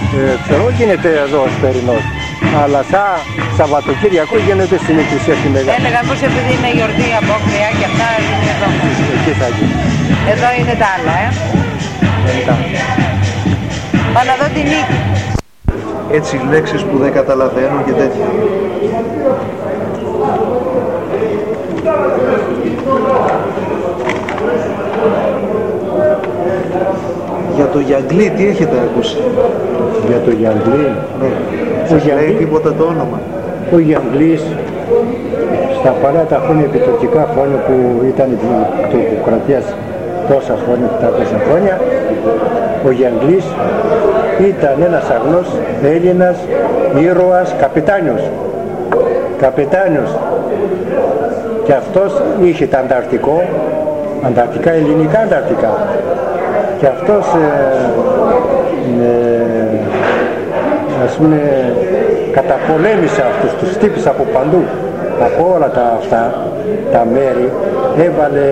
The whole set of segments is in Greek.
Ξέρω γίνεται εδώ ο Σπερινός, αλλά σαν Σαββατοκύριακο γίνεται στην εκκλησία στη Μεγάλη. Έλεγα πως επειδή είναι γιορτή απόκρια και αυτά είναι εδώ. Εκεί θα γίνει. Εδώ είναι τα άλλα, Πάμε να δω τη νίκη. Έτσι λέξεις που δεν καταλαβαίνω και τέτοια. Για το Γιαγκλή τι έχετε ακούσει? Για το Γιαγκλή. Ναι. Σας λέει τίποτα το όνομα? Ο Γιαγκλής στα παλιά τα χρόνια, επιτορκικά χρόνια που ήταν η τουρκοκρατία τόσα χρόνια, 700 χρόνια, ο Γιαγκλής ήταν ένας αγνός Έλληνας ήρωας, καπετάνιος, και αυτός είχε τα ανταρκτικά, ελληνικά ανταρκτικά, και αυτός ας πούμε καταπολέμησε αυτούς τους τύπους από παντού, από όλα τα μέρη, έβαλε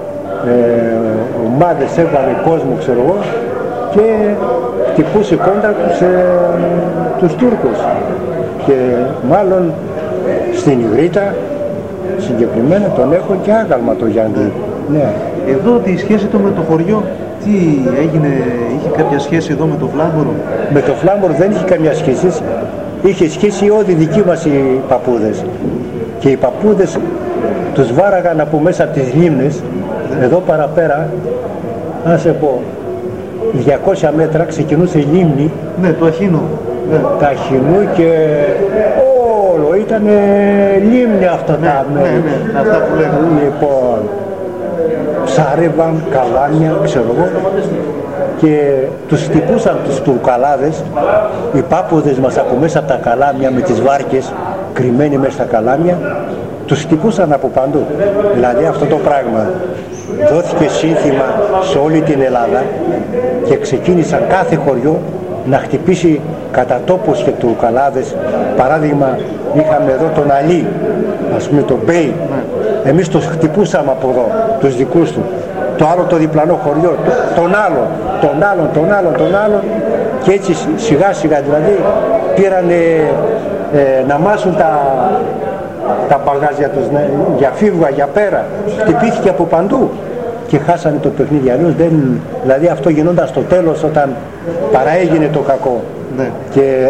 ομάδες, έβαλε κόσμο, ξέρω εγώ, και χτυπούσε κόντρα τους Τούρκους, και μάλλον στην Ιγρήτα συγκεκριμένα τον έχω και άγαλμα το Γιάννη. Ναι. Εδώ τη σχέση του με το χωριό, τι έγινε, είχε κάποια σχέση εδώ με το Φλάμπορο? Με το Φλάμπορο δεν είχε καμία σχέση, είχε σχέση όλοι οι δικοί μας οι παππούδες, και οι παππούδες τους βάραγαν από μέσα από τις λίμνες, εδώ παραπέρα, να σε πω, 200 μέτρα ξεκινούσε η λίμνη, ναι, του Αχίνου, ναι. Τα Αχινού, και όλο ήταν λίμνη αυτά, ναι, τα μέρη. Ναι, αυτά που λέγανε. Λοιπόν, ψάρευαν, καλάμια, ξέρω εγώ, και τους χτυπούσαν τους Τουρκαλάδες, οι πάπουδες μας από μέσα από τα καλάμια με τις βάρκες κρυμμένοι μέσα στα καλάμια, τους χτυπούσαν από παντού. Δηλαδή αυτό το πράγμα δόθηκε σύνθημα σε όλη την Ελλάδα και ξεκίνησαν κάθε χωριό να χτυπήσει κατά τόπους και Τουρκαλάδες. Παράδειγμα, είχαμε εδώ τον Αλή, ας πούμε τον Μπέι, εμείς τους χτυπούσαμε από εδώ, τους δικούς του, το άλλο το διπλανό χωριό, τον άλλον, και έτσι σιγά σιγά δηλαδή πήρανε να μάσουν τα μπαγάζια τους, για φίβγα, για πέρα, χτυπήθηκε από παντού και χάσανε το παιχνίδι. Αλλιώς δηλαδή αυτό γινόταν στο τέλος, όταν παραέγινε το κακό, ναι. Και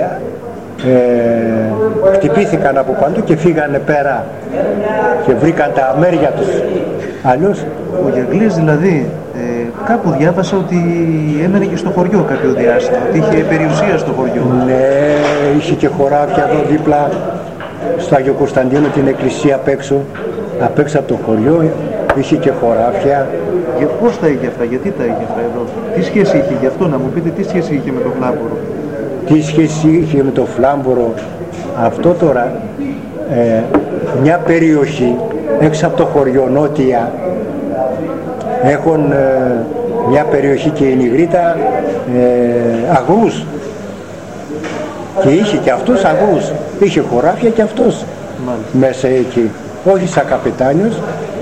χτυπήθηκαν από παντού και φύγανε πέρα και βρήκαν τα μέρια τους. Αλλιώς ο Γιαγκλής δηλαδή κάπου διάβασα ότι έμενε και στο χωριό κάποιο διάστημα, ότι είχε περιουσία στο χωριό. Ναι, είχε και χωράφια εδώ δίπλα στο Άγιο Κωνσταντίνο, την εκκλησία απ' έξω από το χωριό, είχε και χωράφια. Και πώς τα είχε αυτά, γιατί τα είχε αυτά εδώ, τι σχέση είχε, γι' αυτό να μου πείτε, τι σχέση είχε με το Φλάμπορο? Τι σχέση είχε με το Φλάμπορο? Αυτό τώρα, μια περιοχή έξω από το χωριό νότια, έχουν μια περιοχή και η Ιγρήτα αγρούς, και είχε και αυτούς αγρούς, είχε χωράφια και αυτός μέσα εκεί, όχι σαν καπετάνιος,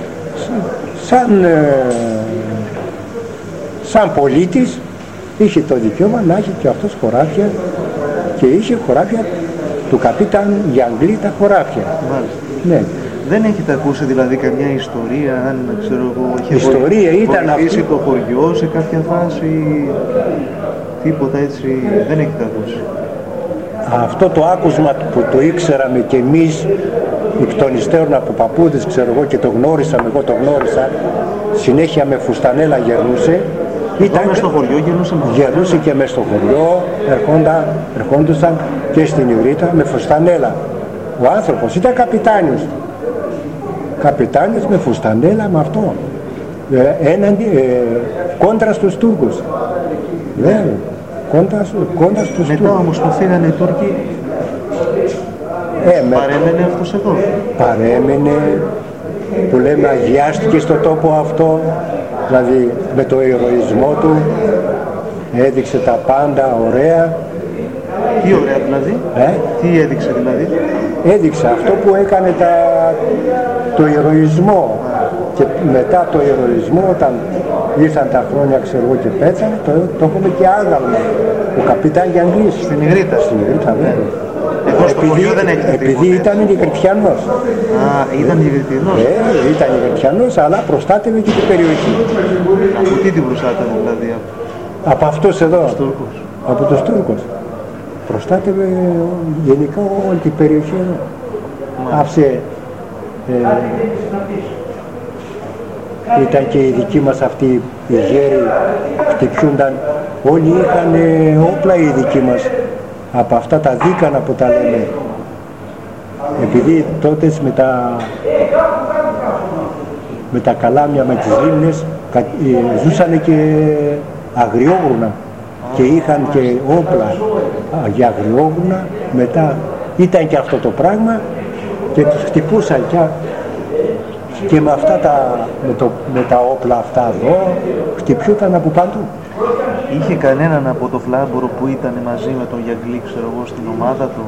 σαν πολίτης, είχε το δικαίωμα να έχει και αυτός χωράφια, και είχε χωράφια του καπίταν Γιαγκλή, τα χωράφια. Ναι. Δεν έχετε ακούσει δηλαδή καμιά ιστορία, αν ξέρω εγώ, είχε βοηθήσει το χωριό σε κάποια φάση, τίποτα έτσι, δεν έχετε ακούσει? Αυτό το άκουσμα που το ήξεραμε και εμείς εκ των υστέρων από παππούδες, ξέρω εγώ, και το γνώρισαμε, εγώ το γνώρισα, συνέχεια με φουστανέλα γερνούσε. Μες στο χωριό γερνούσε και μες στο χωριό, ερχόντουσαν και στην Ιγρήτα με φουστανέλα. Ο άνθρωπος ήταν καπετάνιος με φουστανέλα, με αυτό, κόντρα στους Τούρκους. Κόντρα στους Μετά Τούρκους. όμως που φύγανε οι Τούρκοι, παρέμενε αυτός εδώ? Παρέμενε, που λέμε αγιάστηκε στο τόπο αυτό, δηλαδή με το ηρωισμό του, έδειξε τα πάντα ωραία. Τι ωραία δηλαδή? Τι έδειξε δηλαδή? Έδειξε αυτό που έκανε το ηρωισμό, και μετά το ηρωισμό, όταν ήρθαν τα χρόνια, ξέρω εγώ, και πέθανε, το έχουμε και άγαλμα. Ο καπιτάν Γιανγλής. Στην Ιγρήτα. Στην Ιγρήτα, βέβαια. Εδώ στο χωριό δεν έχετε επειδή ήταν Ιγρητιανός. Α, ήταν Ιγρητιανός. Ήταν Ιγρητιανός, αλλά προστάτευε και την περιοχή. Από τι την προστάτευε δηλαδή? Από αυτούς εδώ. Τούρκους. Από τους Τούρκους. Προστάτευε γενικά όλη την περιοχή εδώ. Άφησε, ήταν και οι δικοί μας αυτοί οι γέροι, χτυπιούνταν, όλοι είχαν όπλα οι δικοί μας, από αυτά τα δίκανα που τα λέμε. Επειδή τότε με τα καλάμια, με τις λίμνες, ζούσαν και αγριόγουρνα και είχαν και όπλα για αγριόγουρνα. Μετά ήταν και αυτό το πράγμα και τους χτυπούσαν και με αυτά με τα όπλα αυτά εδώ χτυπιούταν από παντού. Είχε κανέναν από το Φλάμπορο που ήταν μαζί με τον Γιαγκλή, ξέρω εγώ, στην ομάδα του?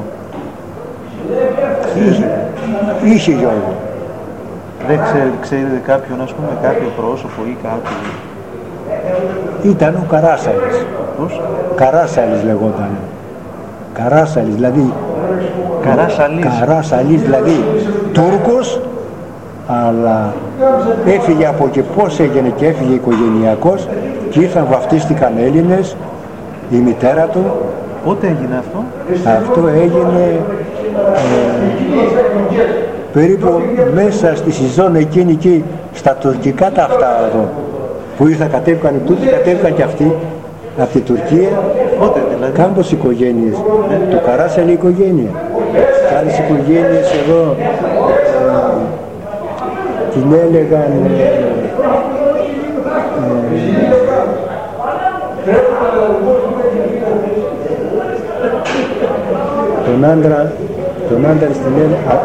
Είχε Γιώργο. Δεν ξέρετε κάποιον, ας πούμε, κάποιο πρόσωπο ή κάποιο? Ήταν ο Καράσαλης. Πώς? Καράσαλης λεγόταν. Καράσαλης, δηλαδή. Καράσαλης, δηλαδή Τούρκος, αλλά έφυγε από εκεί, πώς έγινε και έφυγε οικογενειακός και ήρθαν, βαφτίστηκαν Έλληνες, η μητέρα του. Πότε έγινε αυτό? Αυτό έγινε περίπου μέσα στη σεζόν εκείνη εκεί, στα τουρκικά τα αυτά εδώ, που ήρθαν, κατέβηκαν οι Τούρκοι, κατέβηκαν και αυτοί από την Τουρκία. Πότε δηλαδή? Κάμπος οικογένειες, το Καράσαλη οικογένεια και άλλες οικογένειες εδώ την έλεγαν τον άντρα στην έλεγαν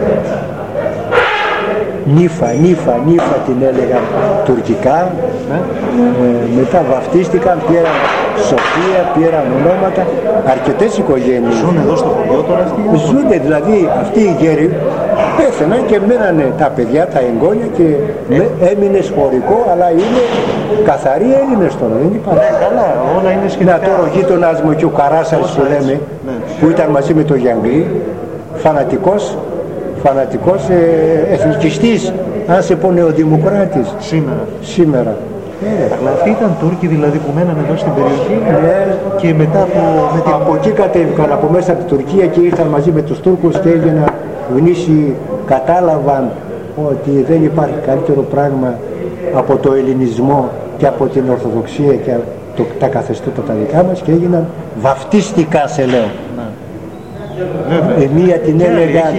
Νίφα την έλεγαν τουρκικά. Μετά βαφτίστηκαν, πήραν Σοφία, πήραν ονόματα, αρκετές οικογένειες. Ζουν εδώ στο χωριό τώρα αυτοί? Ζουνε, δηλαδή αυτοί οι γέροι πέθαναν και μένανε τα παιδιά, τα εγγόνια και έμεινε χωρικό, αλλά είναι καθαροί Έλληνες τώρα, δεν υπάρχει. Καλά, όλα είναι σχετικά. Να τώρα ο γείτονας μου και ο Καράσαλης που λέμε, που ήταν μαζί με τον Γιανγλή, φανατικός εθνικιστής, αν σε πω νεοδημοκράτης. Σήμερα. Αλλά αυτοί ήταν Τούρκοι δηλαδή που μέναν εδώ στην περιοχή? Και μετά από εκεί κατέβηκαν από μέσα από την Τουρκία και ήρθαν μαζί με τους Τούρκους και έγιναν γνήσιοι, κατάλαβαν ότι δεν υπάρχει καλύτερο πράγμα από το ελληνισμό και από την Ορθοδοξία και τα καθεστώτα τα δικά μας και έγιναν, βαφτίστηκαν σε λέω. Μία την έλεγαν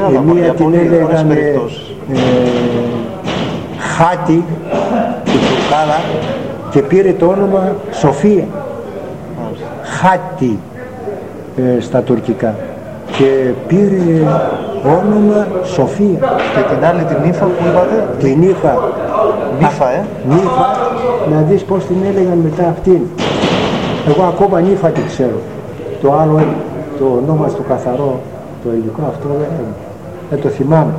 Χάτι, την Τουρκάδα, και πήρε το όνομα Σοφία. Χάτι στα τουρκικά. Και πήρε όνομα Σοφία. Και την άλλη την Νίφα που είπατε? Την Νίφα. Νίφα, να δεις πως την έλεγαν μετά αυτήν. Εγώ ακόμα Νίφα την ξέρω. Το άλλο, το όνομα στο καθαρό, το ελληνικό αυτό δεν το θυμάμαι.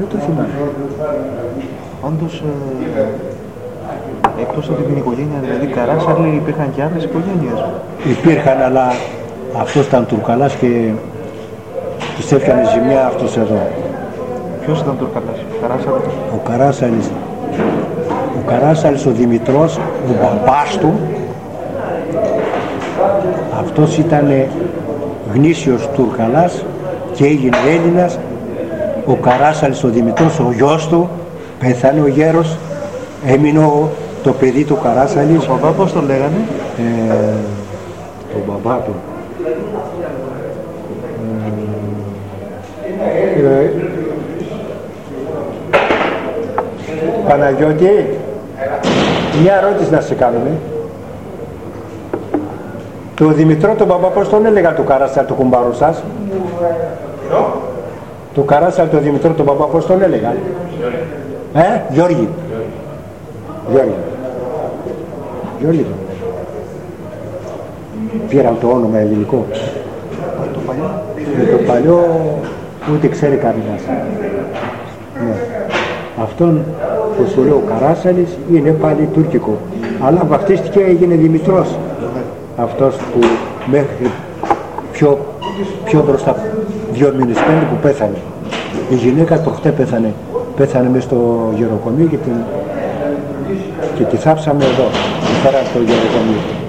Όντως, εκτός από την οικογένεια, δηλαδή Καράσαλη, υπήρχαν και άλλες οικογένειες? Υπήρχαν, αλλά αυτός ήταν Τουρκαλάς και τους έφτιανε ζημιά αυτός εδώ. Ποιος ήταν Τουρκαλάς? Ο Καράσαλης, ο Δημητρός, ο μπαμπάς του, αυτός ήταν γνήσιος Τουρκαλάς και έγινε Έλληνας. Ο Καράσαλης, ο Δημητρός, ο γιος του, πέθανε ο γέρος, έμεινε το παιδί του Καράσαλης. Ο μπαμπά πώς το λέγανε? Το μπαμπά του. Παναγιώτη, μια ερώτηση να σε κάνουμε. Το Δημητρό, τον μπαμπά, πώς τον έλεγα του Καράσαλη, του κουμπάρου σας? Του Καράσαλη, τον Δημητρό, τον μπαμπά, πώς τον έλεγα? Γιώργη. Πήραν το όνομα ελληνικό. Το παλιό ούτε ξέρει κανένας. Ναι. Αυτόν που σου λέω ο Καράσαλης είναι πάλι τουρκικό. Αλλά βαφτίστηκε, έγινε Δημητρός. Αυτός που μέχρι πιο μπροστά, 2 μήνες, 5 που πέθανε. Η γυναίκα προχτές πέθανε μέσα στο γεροκομείο και τη θάψαμε εδώ, τη φέραμε στο γεροκομείο.